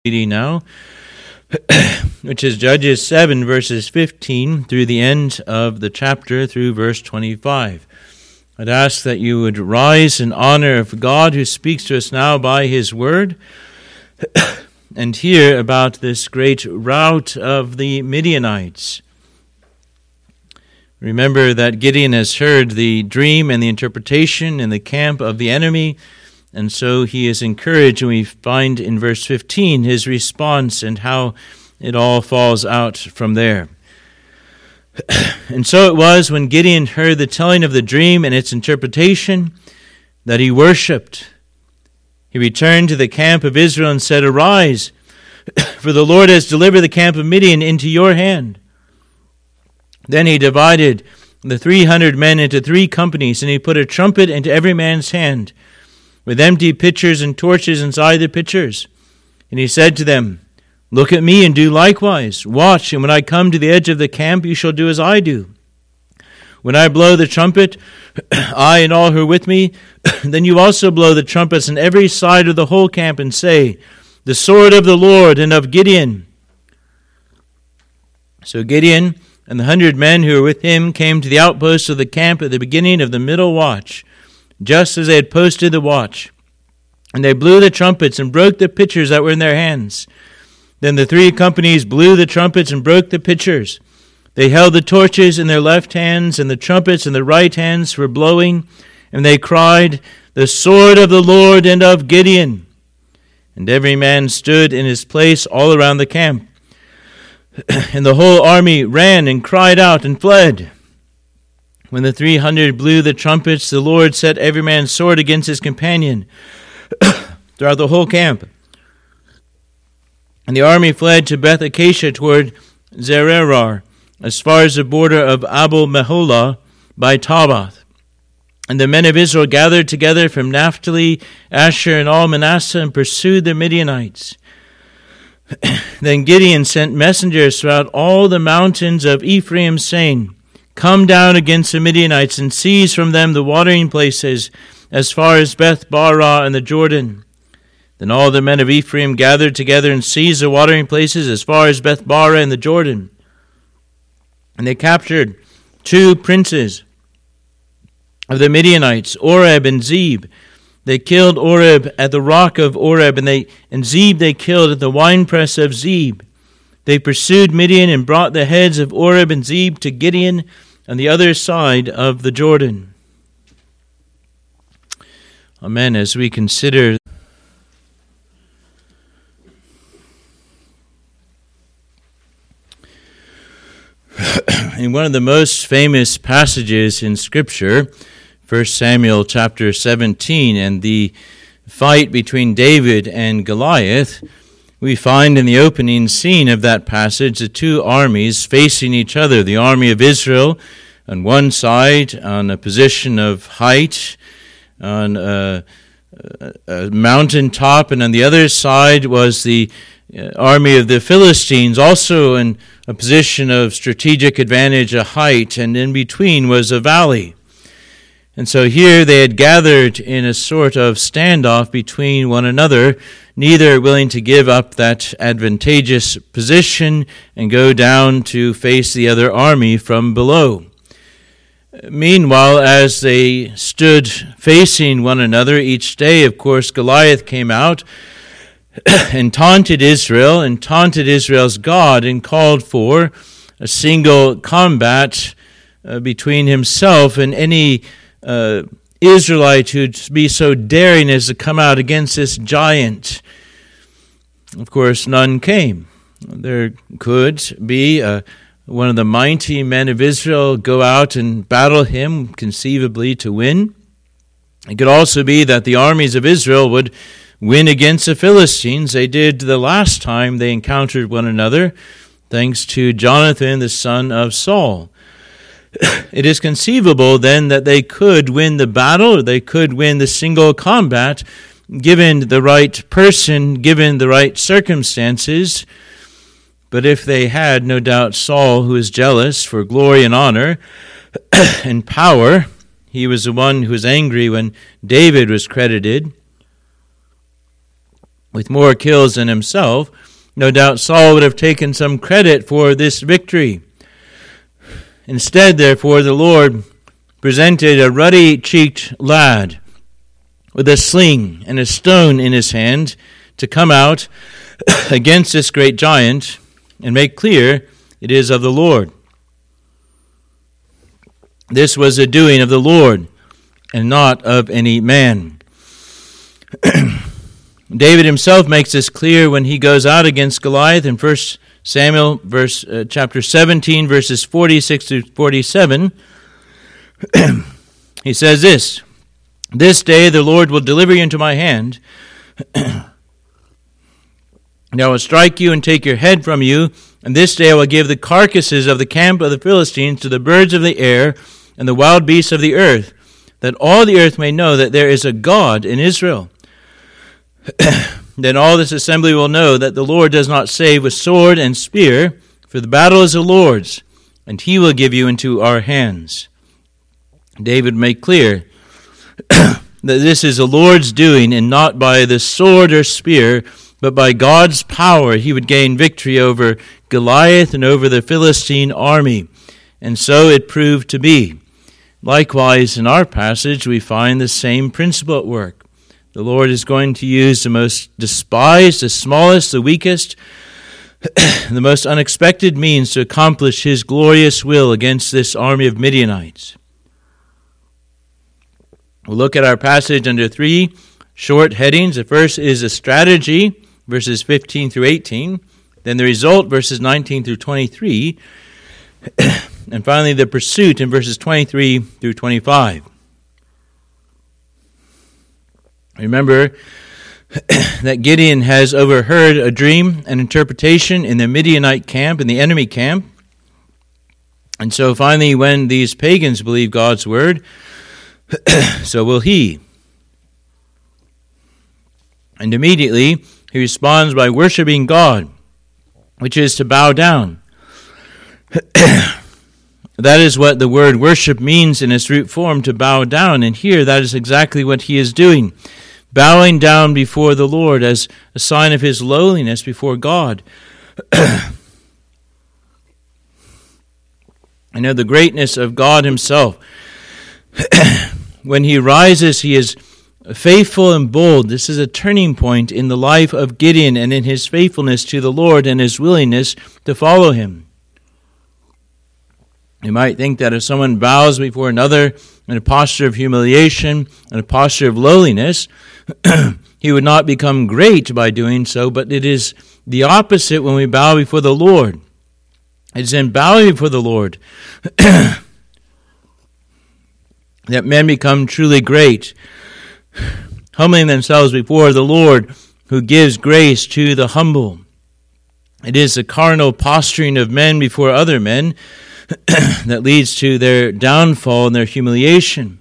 reading now, which is Judges 7, verses 15 through the end of the chapter through verse 25. I'd ask that you would rise in honor of God who speaks to us now by His Word and hear about this great rout of the Midianites. Remember that Gideon has heard the dream and the interpretation in the camp of the enemy, and so he is encouraged, and we find in verse 15 his response and how it all falls out from there. And so it was when Gideon heard the telling of the dream and its interpretation that he worshipped. He returned to the camp of Israel and said, "Arise, for the Lord has delivered the camp of Midian into your hand." Then he divided the 300 men into 3 companies, and he put a trumpet into every man's hand, with empty pitchers and torches inside the pitchers. And he said to them, "Look at me and do likewise. Watch, and when I come to the edge of the camp, you shall do as I do. When I blow the trumpet, I and all who are with me, then you also blow the trumpets on every side of the whole camp and say, 'The sword of the Lord and of Gideon.'" So Gideon and the 100 men who were with him came to the outposts of the camp at the beginning of the middle watch, just as they had posted the watch. And they blew the trumpets and broke the pitchers that were in their hands. Then the 3 companies blew the trumpets and broke the pitchers. They held the torches in their left hands and the trumpets in their right hands for blowing, and they cried, "The sword of the Lord and of Gideon." And every man stood in his place all around the camp. And the whole army ran and cried out and fled. When the 300 blew the trumpets, the Lord set every man's sword against his companion throughout the whole camp. And the army fled to Beth Acacia toward Zererar, as far as the border of Abel Meholah by Tabath. And the men of Israel gathered together from Naphtali, Asher, and all Manasseh, and pursued the Midianites. Then Gideon sent messengers throughout all the mountains of Ephraim, saying, "Come down against the Midianites and seize from them the watering places as far as Beth-barah and the Jordan." Then all the men of Ephraim gathered together and seized the watering places as far as Beth-barah and the Jordan. And they captured 2 princes of the Midianites, Oreb and Zeb. They killed Oreb at the rock of Oreb, and Zeb they killed at the winepress of Zeb. They pursued Midian and brought the heads of Oreb and Zeb to Gideon on the other side of the Jordan. Amen. As we consider in one of the most famous passages in Scripture, 1 Samuel chapter 17, and the fight between David and Goliath, we find in the opening scene of that passage the 2 armies facing each other. The army of Israel on one side, on a position of height, on a mountaintop, and on the other side was the army of the Philistines, also in a position of strategic advantage, a height, and in between was a valley. And so here they had gathered in a sort of standoff between one another, neither willing to give up that advantageous position and go down to face the other army from below. Meanwhile, as they stood facing one another each day, of course, Goliath came out and taunted Israel and taunted Israel's God and called for a single combat between himself and any Israelite who'd be so daring as to come out against this giant. Of course, none came. There could be one of the mighty men of Israel go out and battle him, conceivably to win. It could also be that the armies of Israel would win against the Philistines. They did the last time they encountered one another, thanks to Jonathan, the son of Saul. It is conceivable then that they could win the battle, or they could win the single combat, given the right person, given the right circumstances. But if they had, no doubt Saul, who was jealous for glory and honor and power, he was the one who was angry when David was credited. with more kills than himself, no doubt Saul would have taken some credit for this victory. Instead, therefore, the Lord presented a ruddy-cheeked lad with a sling and a stone in his hand to come out against this great giant and make clear it is of the Lord. This was the doing of the Lord and not of any man. David himself makes this clear when he goes out against Goliath in 1 Samuel chapter 17, verses 46 to 47. He says this, "This day the Lord will deliver you into my hand, and I will strike you and take your head from you, and this day I will give the carcasses of the camp of the Philistines to the birds of the air and the wild beasts of the earth, that all the earth may know that there is a God in Israel. Then all this assembly will know that the Lord does not save with sword and spear, for the battle is the Lord's, and he will give you into our hands." David made clear that this is the Lord's doing, and not by the sword or spear, but by God's power he would gain victory over Goliath and over the Philistine army. And so it proved to be. Likewise, in our passage, we find the same principle at work. The Lord is going to use the most despised, the smallest, the weakest, the most unexpected means to accomplish his glorious will against this army of Midianites. We'll look at our passage under 3 short headings. The first is a strategy, verses 15 through 18. Then the result, verses 19 through 23. And finally, the pursuit in verses 23 through 25. Remember that Gideon has overheard a dream, an interpretation in the Midianite camp, in the enemy camp. And so finally, when these pagans believe God's word, so will he. And immediately he responds by worshiping God, which is to bow down. That is what the word worship means in its root form, to bow down. And here that is exactly what he is doing. Bowing down before the Lord as a sign of his lowliness before God. And of the greatness of God himself. When he rises, he is faithful and bold. This is a turning point in the life of Gideon and in his faithfulness to the Lord and his willingness to follow him. You might think that if someone bows before another in a posture of humiliation and a posture of lowliness, he would not become great by doing so, but it is the opposite when we bow before the Lord. It is in bowing before the Lord that men become truly great, humbling themselves before the Lord who gives grace to the humble. It is the carnal posturing of men before other men that leads to their downfall and their humiliation.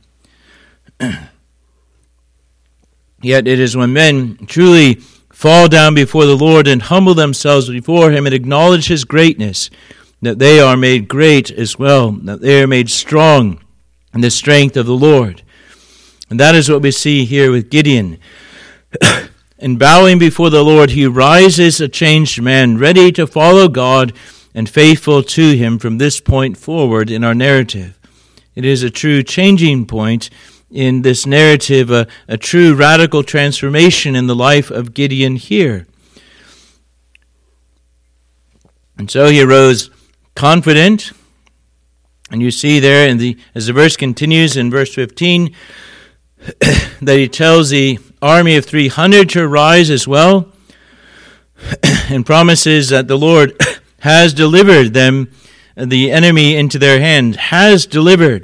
Yet it is when men truly fall down before the Lord and humble themselves before him and acknowledge his greatness that they are made great as well, that they are made strong in the strength of the Lord. And that is what we see here with Gideon. In bowing before the Lord, he rises a changed man, ready to follow God and faithful to him from this point forward in our narrative. It is a true changing point in this narrative, a true radical transformation in the life of Gideon here. And so he arose confident, and you see there as the verse continues in verse 15, that he tells the army of 300 to rise as well, and promises that the Lord has delivered them, the enemy, into their hand. Has delivered.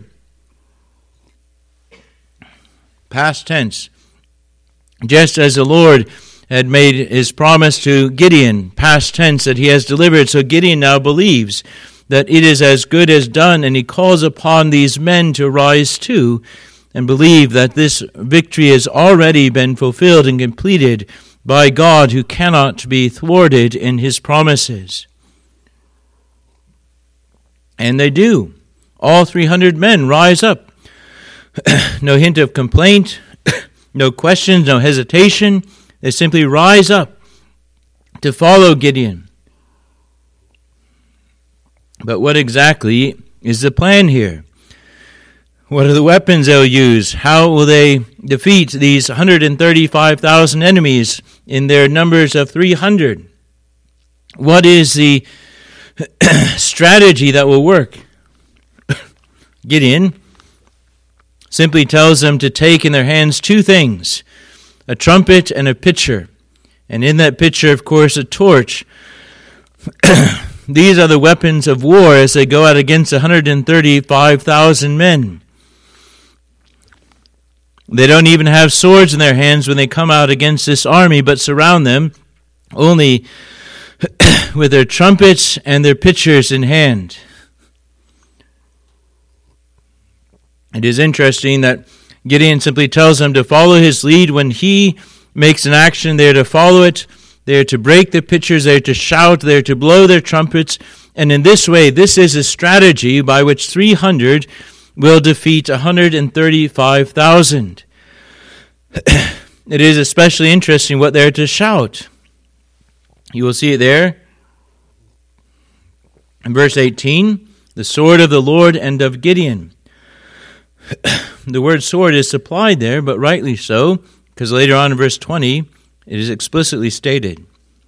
Past tense. Just as the Lord had made his promise to Gideon, past tense, that he has delivered. So Gideon now believes that it is as good as done, and he calls upon these men to rise too and believe that this victory has already been fulfilled and completed by God, who cannot be thwarted in his promises. And they do. All 300 men rise up. No hint of complaint, no questions, no hesitation. They simply rise up to follow Gideon. But what exactly is the plan here? What are the weapons they'll use? How will they defeat these 135,000 enemies in their numbers of 300? What is the strategy that will work? Gideon simply tells them to take in their hands two things, a trumpet and a pitcher. And in that pitcher, of course, a torch. These are the weapons of war as they go out against 135,000 men. They don't even have swords in their hands when they come out against this army, but surround them only with their trumpets and their pitchers in hand. It is interesting that Gideon simply tells them to follow his lead. When he makes an action, they are to follow it. They are to break their pitchers. They are to shout. They are to blow their trumpets. And in this way, this is a strategy by which 300 will defeat 135,000. It is especially interesting what they are to shout. You will see it there in verse 18, the sword of the Lord and of Gideon. The word sword is supplied there, but rightly so, because later on in verse 20, it is explicitly stated.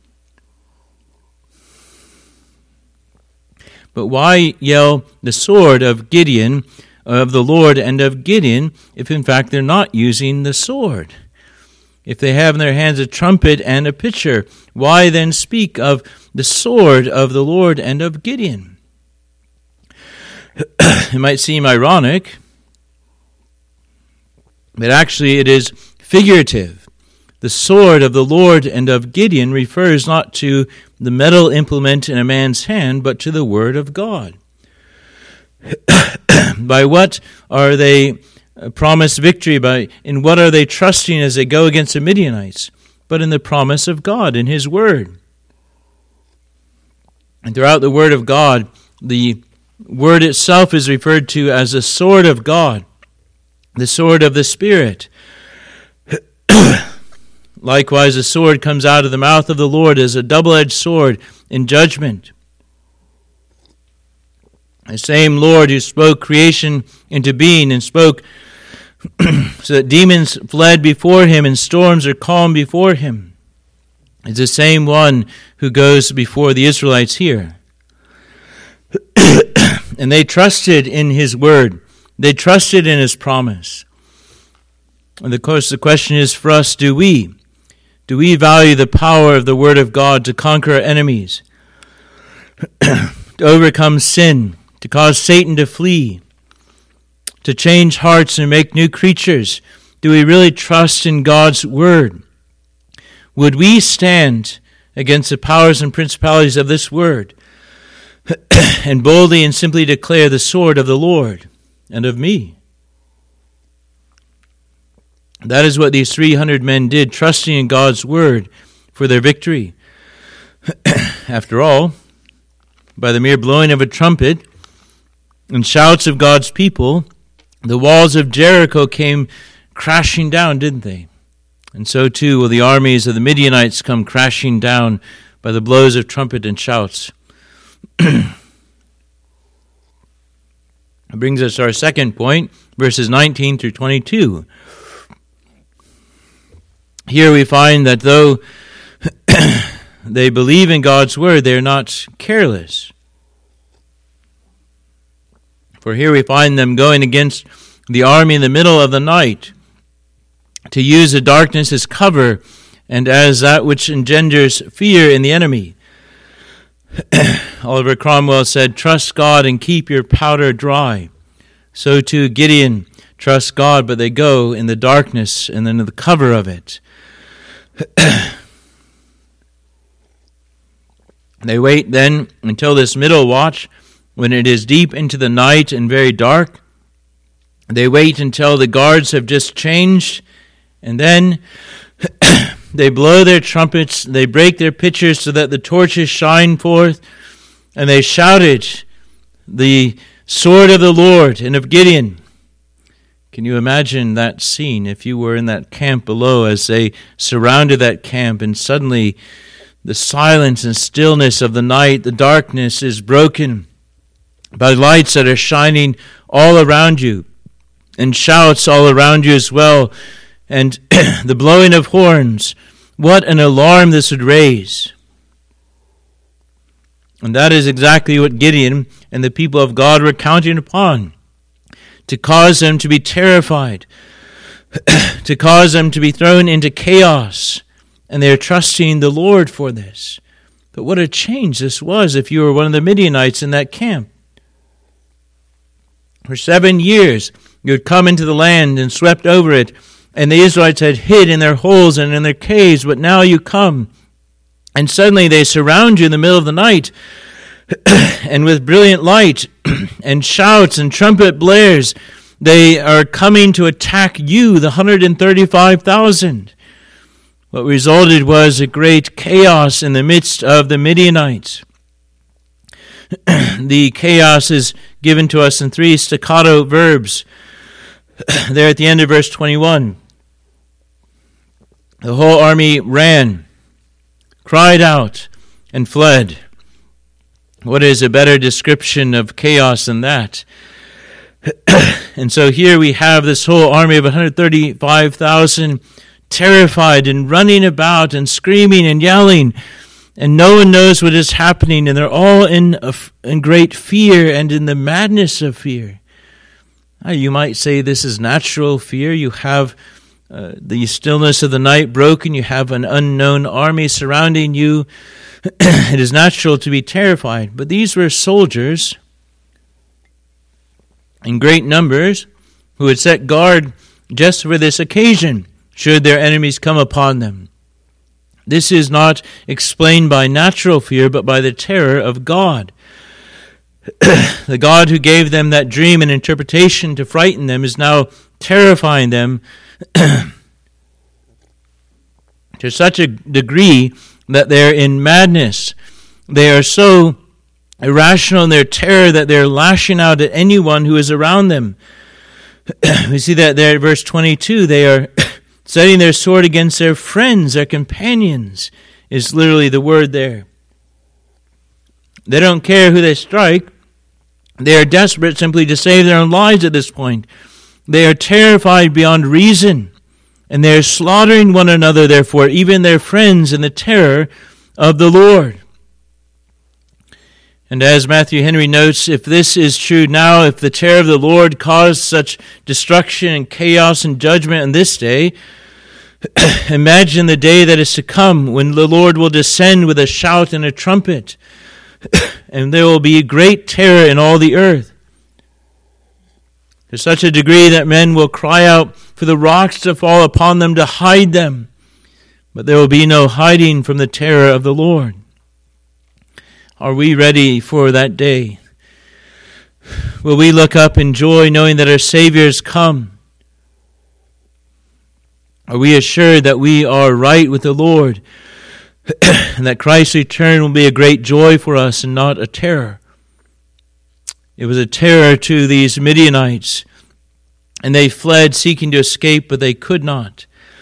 But why yell the sword of Gideon, of the Lord and of Gideon, if in fact they're not using the sword? If they have in their hands a trumpet and a pitcher, why then speak of the sword of the Lord and of Gideon? It might seem ironic, but actually it is figurative. The sword of the Lord and of Gideon refers not to the metal implement in a man's hand, but to the word of God. By what are they promised victory? In what are they trusting as they go against the Midianites? But in the promise of God, in His word. And throughout the word of God, the word itself is referred to as the sword of God, the sword of the Spirit. Likewise, the sword comes out of the mouth of the Lord as a double-edged sword in judgment. The same Lord who spoke creation into being and spoke so that demons fled before Him and storms are calm before Him is the same one who goes before the Israelites here. And they trusted in His word. They trusted in His promise. And of course the question is for us, do we value the power of the word of God to conquer our enemies, to overcome sin, to cause Satan to flee, to change hearts and make new creatures? Do we really trust in God's word? Would we stand against the powers and principalities of this word and boldly and simply declare the sword of the Lord and of me? That is what these 300 men did, trusting in God's word for their victory. After all, by the mere blowing of a trumpet and shouts of God's people, the walls of Jericho came crashing down, didn't they? And so too will the armies of the Midianites come crashing down by the blows of trumpet and shouts. It brings us to our second point, verses 19 through 22. Here we find that though they believe in God's word, they are not careless. For here we find them going against the army in the middle of the night to use the darkness as cover and as that which engenders fear in the enemy. Oliver Cromwell said, "Trust God and keep your powder dry." So too Gideon trusts God, but they go in the darkness and in the cover of it. They wait then until this middle watch, when it is deep into the night and very dark. They wait until the guards have just changed, and then they blow their trumpets, they break their pitchers so that the torches shine forth, and they shouted the sword of the Lord and of Gideon. Can you imagine that scene if you were in that camp below as they surrounded that camp and suddenly the silence and stillness of the night, the darkness is broken by lights that are shining all around you and shouts all around you as well, and the blowing of horns. What an alarm this would raise. And that is exactly what Gideon and the people of God were counting upon, to cause them to be terrified, to cause them to be thrown into chaos. And they are trusting the Lord for this. But what a change this was if you were one of the Midianites in that camp. For 7 years, you had come into the land and swept over it, and the Israelites had hid in their holes and in their caves, but now you come, and suddenly they surround you in the middle of the night, and with brilliant light and shouts and trumpet blares, they are coming to attack you, the 135,000. What resulted was a great chaos in the midst of the Midianites. The chaos is given to us in 3 staccato verbs. There at the end of verse 21. The whole army ran, cried out, and fled. What is a better description of chaos than that? And so here we have this whole army of 135,000 terrified and running about and screaming and yelling, and no one knows what is happening, and they're all in great fear and in the madness of fear. You might say this is natural fear. You have the stillness of the night broken. You have an unknown army surrounding you. It is natural to be terrified. But these were soldiers in great numbers who had set guard just for this occasion, should their enemies come upon them. This is not explained by natural fear, but by the terror of God. The God who gave them that dream and interpretation to frighten them is now terrifying them to such a degree that they're in madness. They are so irrational in their terror that they're lashing out at anyone who is around them. We see that there at verse 22. They are setting their sword against their friends, their companions, is literally the word there. They don't care who they strike. They are desperate simply to save their own lives at this point. They are terrified beyond reason, and they are slaughtering one another, therefore, even their friends, in the terror of the Lord. And as Matthew Henry notes, if this is true now, if the terror of the Lord caused such destruction and chaos and judgment in this day, imagine the day that is to come when the Lord will descend with a shout and a trumpet, and there will be great terror in all the earth, to such a degree that men will cry out for the rocks to fall upon them to hide them, but there will be no hiding from the terror of the Lord. Are we ready for that day? Will we look up in joy knowing that our Savior has come? Are we assured that we are right with the Lord and that Christ's return will be a great joy for us and not a terror? It was a terror to these Midianites, and they fled seeking to escape, but they could not.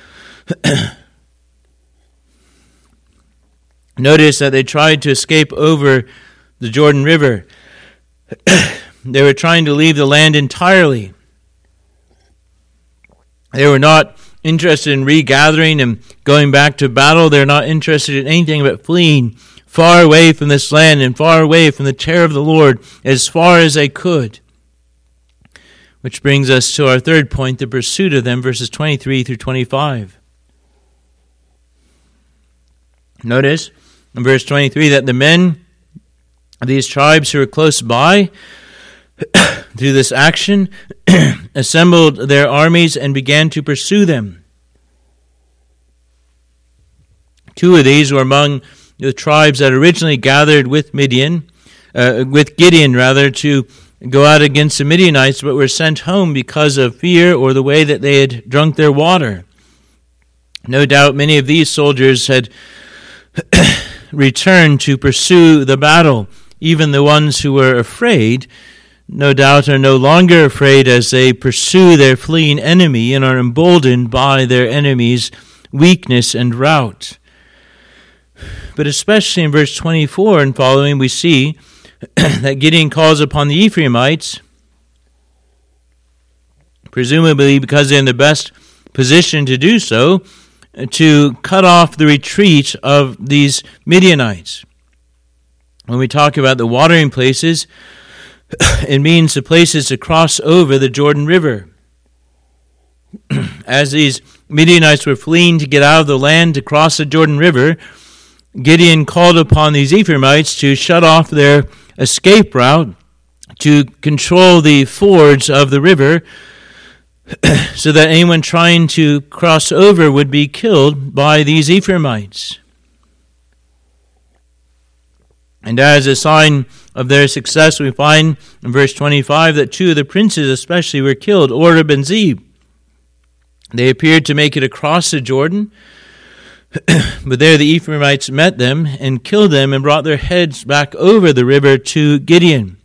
Notice that they tried to escape over the Jordan River. They were trying to leave the land entirely. They were not interested in regathering and going back to battle. They're not interested in anything but fleeing far away from this land and far away from the terror of the Lord as far as they could. Which brings us to our third point, the pursuit of them, verses 23 through 25. Notice in verse 23 that the men of these tribes who were close by through this action assembled their armies and began to pursue them. 2 of these were among the tribes that originally gathered with Gideon, to go out against the Midianites, but were sent home because of fear or the way that they had drunk their water. No doubt many of these soldiers had returned to pursue the battle. Even the ones who were afraid no doubt are no longer afraid as they pursue their fleeing enemy and are emboldened by their enemy's weakness and rout. But especially in verse 24 and following, we see that Gideon calls upon the Ephraimites, presumably because they're in the best position to do so, to cut off the retreat of these Midianites. When we talk about the watering places, it means the places to cross over the Jordan River. As these Midianites were fleeing to get out of the land to cross the Jordan River, Gideon called upon these Ephraimites to shut off their escape route, to control the fords of the river, so that anyone trying to cross over would be killed by these Ephraimites. And as a sign of their success, we find in verse 25 that two of the princes especially were killed, Oreb and Zeb. They appeared to make it across the Jordan, but there the Ephraimites met them and killed them and brought their heads back over the river to Gideon.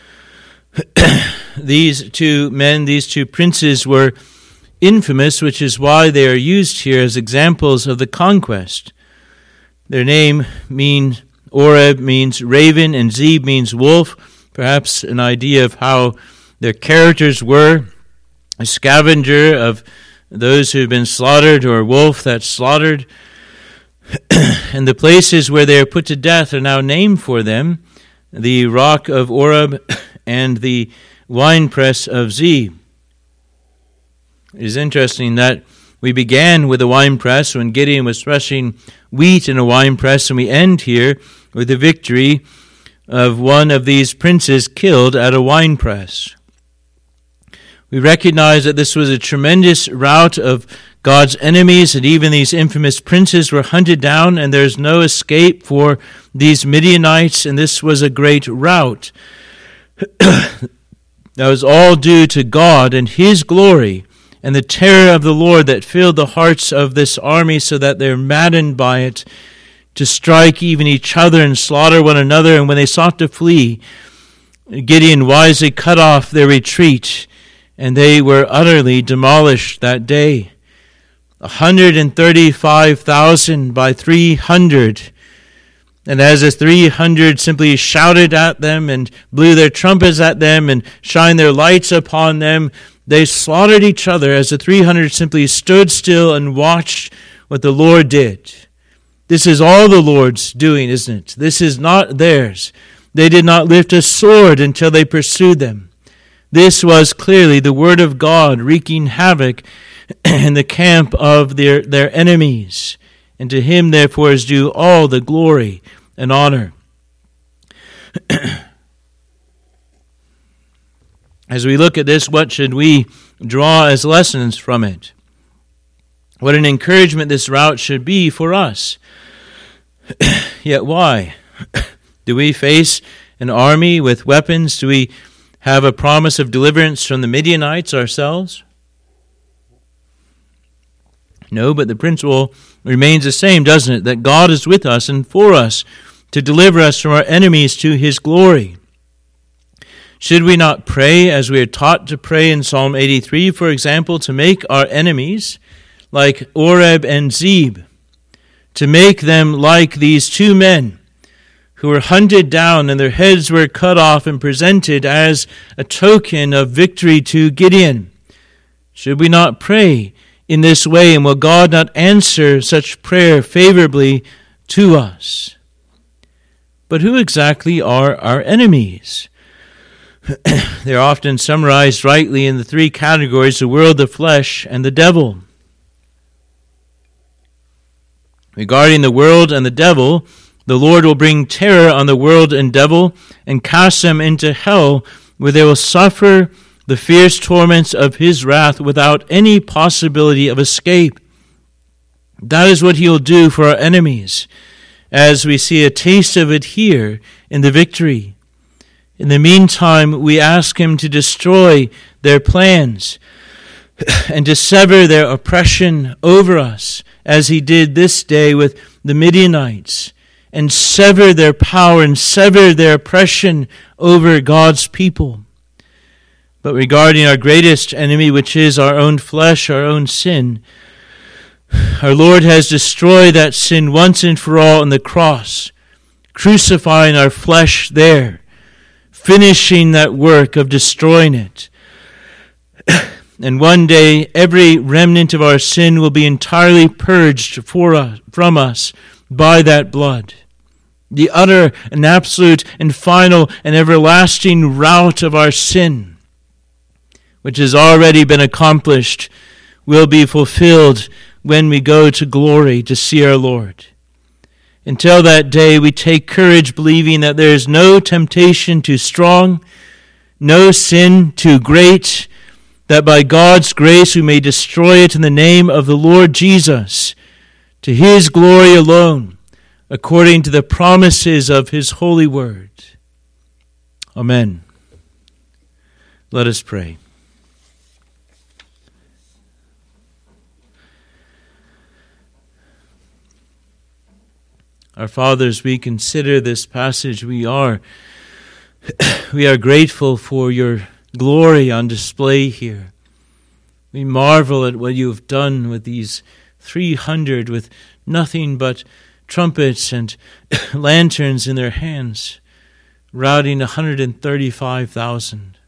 These two men, these two princes were infamous, which is why they are used here as examples of the conquest. Their name means, Oreb means raven and Zeb means wolf, perhaps an idea of how their characters were, a scavenger of those who have been slaughtered or a wolf that's slaughtered. And the places where they are put to death are now named for them, the rock of Oreb and the winepress of Zeb. It is interesting that we began with a winepress when Gideon was threshing wheat in a winepress, and we end here with the victory of one of these princes killed at a winepress. We recognize that this was a tremendous rout of God's enemies, and even these infamous princes were hunted down, and there's no escape for these Midianites, and this was a great rout. That was all due to God and His glory and the terror of the Lord that filled the hearts of this army so that they're maddened by it to strike even each other and slaughter one another. And when they sought to flee, Gideon wisely cut off their retreat, and they were utterly demolished that day. 135,000 by 300. And as the 300 simply shouted at them and blew their trumpets at them and shined their lights upon them, they slaughtered each other as the 300 simply stood still and watched what the Lord did. This is all the Lord's doing, isn't it? This is not theirs. They did not lift a sword until they pursued them. This was clearly the word of God wreaking havoc in the camp of their enemies. And to Him, therefore, is due all the glory and honor. As we look at this, what should we draw as lessons from it? What an encouragement this rout should be for us. Yet why? Do we face an army with weapons? Do we have a promise of deliverance from the Midianites ourselves? No, but the principle remains the same, doesn't it? That God is with us and for us to deliver us from our enemies to His glory. Should we not pray as we are taught to pray in Psalm 83, for example, to make our enemies like Oreb and Zeb, to make them like these two men who were hunted down and their heads were cut off and presented as a token of victory to Gideon? Should we not pray in this way, and will God not answer such prayer favorably to us? But who exactly are our enemies? They're often summarized rightly in the three categories: the world, the flesh, and the devil. Regarding the world and the devil, the Lord will bring terror on the world and devil and cast them into hell, where they will suffer the fierce torments of His wrath without any possibility of escape. That is what He will do for our enemies, as we see a taste of it here in the victory. In the meantime, we ask Him to destroy their plans and to sever their oppression over us, as He did this day with the Midianites, and sever their power and sever their oppression over God's people. But regarding our greatest enemy, which is our own flesh, our own sin, our Lord has destroyed that sin once and for all on the cross, crucifying our flesh there, finishing that work of destroying it. And one day, every remnant of our sin will be entirely purged from us by that blood. The utter and absolute and final and everlasting rout of our sin, which has already been accomplished, will be fulfilled when we go to glory to see our Lord. Until that day, we take courage, believing that there is no temptation too strong, no sin too great, that by God's grace we may destroy it in the name of the Lord Jesus, to His glory alone, according to the promises of His holy word. Amen. Let us pray. Our fathers, we consider this passage. We are grateful for your glory on display here. We marvel at what you have done with these 300 with nothing but trumpets and lanterns in their hands, routing 135,000.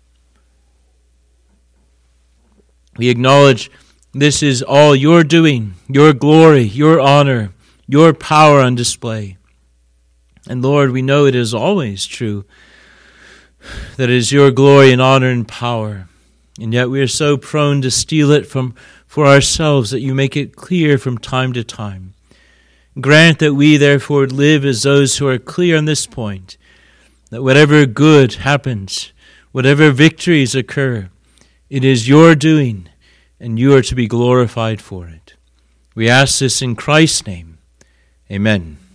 We acknowledge this is all your doing, your glory, your honor, your power on display. And Lord, we know it is always true that it is your glory and honor and power. And yet we are so prone to steal it for ourselves that you make it clear from time to time. Grant that we therefore live as those who are clear on this point, that whatever good happens, whatever victories occur, it is your doing, and you are to be glorified for it. We ask this in Christ's name. Amen.